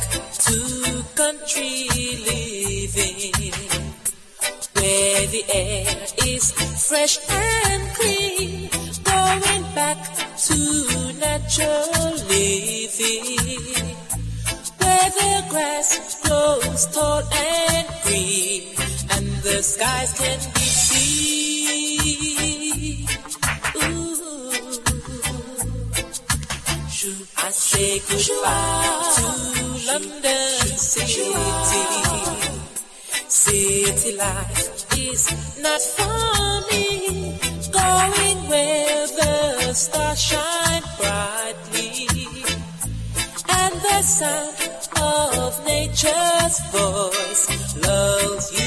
to country living, where the air is fresh and clean. Going back to natural living, where the grass grows tall and green, and the skies can be seen. Ooh. Should I say goodbye to London City? City life is not funny, going where the stars shine brightly, and the sound of nature's voice loves you.